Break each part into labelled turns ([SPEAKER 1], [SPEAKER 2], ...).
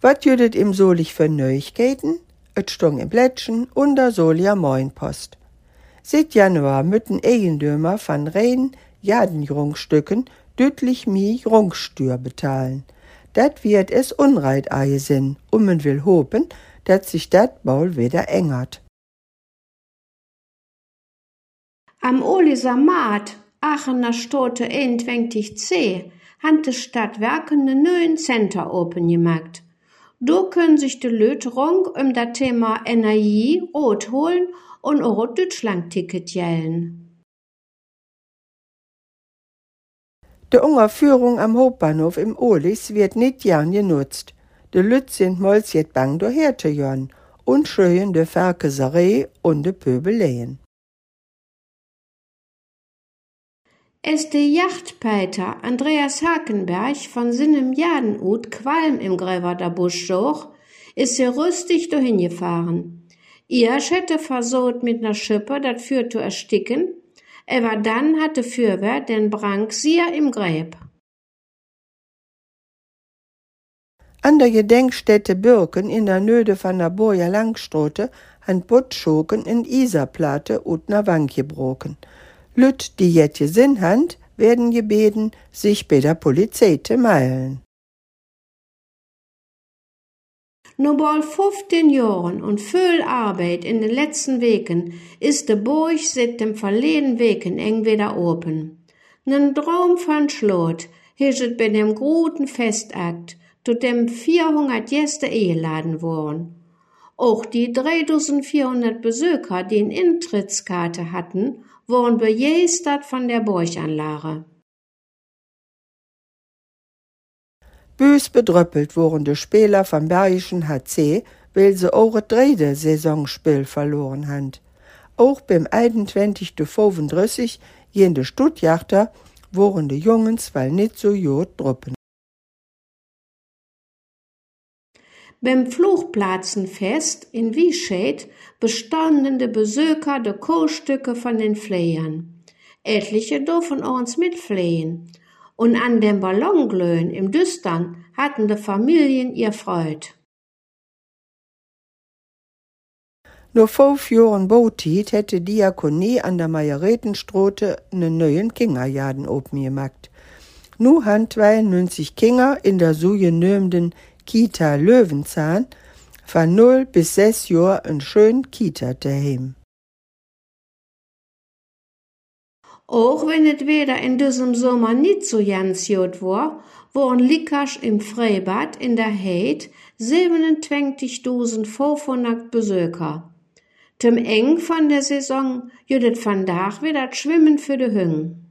[SPEAKER 1] Wat jüdet im Solich für Neuigkeiten? Et stong im Blättchen und der Solia Moinpost. Seit Januar mütten Eigendömer von Rehen Jadenjungstücken deutlich mehr Jungstür bezahlen. Dat wird es unreit sinn, man will hopen, dat sich dat bald wieder ängert.
[SPEAKER 2] Am Oliser Maat, Aachener Stote 21c, hat die Stadtwerke einen neuen Center open gemacht. Da können sich die Leute rund das Thema Energie rot holen und auch ein Deutschland-Ticket jellen.
[SPEAKER 1] Die Unterführung am Hauptbahnhof im Olis wird nicht gern genutzt. Die Leute sind mal jetzt bang daher zu gehen und schreien die Verkeserei und die Pöbeleien.
[SPEAKER 2] Als der Yachtpeiter Andreas Hakenberg von seinem Jadenut Qualm im Gräverter Busch schoch, ist er rüstig dahin gefahren. Erst hätte versucht mit ner Schippe dat Feuer zu ersticken, aber dann hatte Feuerwehr den Brand sehr im Gräb.
[SPEAKER 1] An der Gedenkstätte Birken in der Nöde von der Boja Langstraße han Buttschoken in Isarplatte und na Wand gebrochen. Lüt, die jet Sinn hand, werden gebeten, sich bei der Polizei zu melden.
[SPEAKER 2] Nur bald 15 Jahren und viel Arbeit in den letzten Weken ist der Burg seit dem verleden Weken eng wieder open. Nen Traum von Schlot hischet bei dem guten Festakt, zu dem 400 Gäste eingeladen wurden. Auch die 3400 Besucher, die eine Intrittskarte hatten, wurden begeistert von der Burganlage.
[SPEAKER 1] Bös bedröppelt wurden die Spieler vom Bergischen HC, weil sie auch das dritte Saisonspiel verloren haben. Auch beim 21:35 gehen die Stuttgarter wurden die Jungens weil nicht so gut druppen.
[SPEAKER 2] Beim Flugplatzenfest in Wiescheid bestanden die Besucher die Kohlstücke von den Fleiern. Etliche durften uns mitfliehen. Und an dem Ballonglöhn im Düstern hatten die Familien ihr Freud.
[SPEAKER 1] Nur 5 Jahren Bautit hätte Diakonie an der Majoretenstraße einen neuen Kinderjaden open gemacht. Nu han 92 Kinder in der so genömten Kita Löwenzahn von 0 bis 6 Jahren einen schönen Kita daheim.
[SPEAKER 2] Auch wenn es weder in diesem Sommer nicht so ganz gut war, waren Likasch im Freibad in der Heid 27.500 Besucher. Zum Eng von der Saison jüdet vandaag wieder das Schwimmen für die Hüng.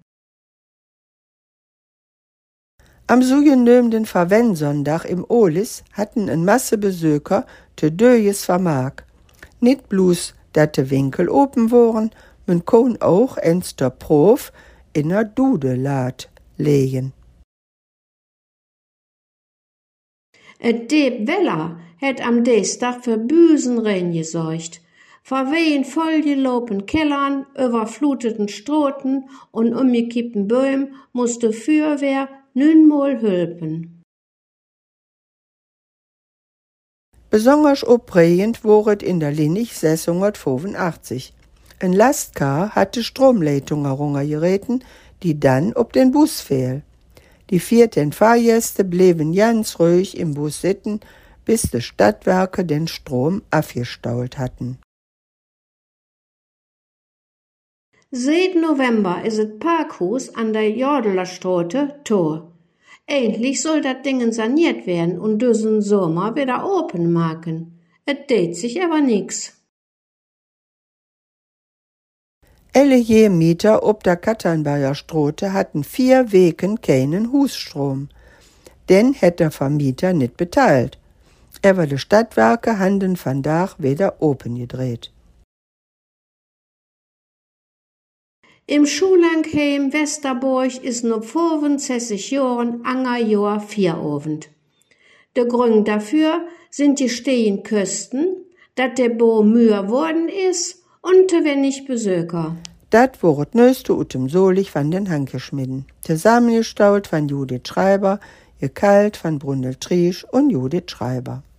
[SPEAKER 1] Am sogenannten Verwendsonntag im Olis hatten eine Masse Besucher te Döjes Vermag. Nicht bloß, dass die Winkel open waren, man kann auch ens der Prof in der Dudelad legen.
[SPEAKER 2] Et Deep Weller het am Dienstag für Büsenregen gesorgt. Verwehen vollgelopen Kellern, überfluteten Stroten und umgekippten Bäumen musste Feuerwehr 9-mal helfen.
[SPEAKER 1] Besonders aufregend war es in der Linie 685. Ein Lastkar hatte Stromleitungen heruntergereten, die dann ob den Bus fiel. Die 4 Fahrgäste blieben ganz ruhig im Bus sitzen, bis die Stadtwerke den Strom abgestaut hatten.
[SPEAKER 2] Seit November ist das Parkhaus an der Jordelerstraße to. Endlich soll das Ding saniert werden und diesen Sommer wieder open machen. Es tät sich aber nix.
[SPEAKER 1] Alle je Mieter ob der Katernberger Straße hatten 4 Weken keinen Husstrom. Den hätt der Vermieter nicht beteiligt. Aber die Stadtwerke handen vandaag wieder open gedreht.
[SPEAKER 2] Im Schullandheim Westerburg ist noch 65 Jahren anger Jahr Vierovend. Der Grund dafür sind die stehen Küsten, dat der Bo müher worden ist und te wenig Besucher.
[SPEAKER 1] Dat wurd neueste ut dem Solich van den Hankeschmiden. Zusammengestaut von Judith Schreiber, gekalt von Brundel Triesch und Judith Schreiber.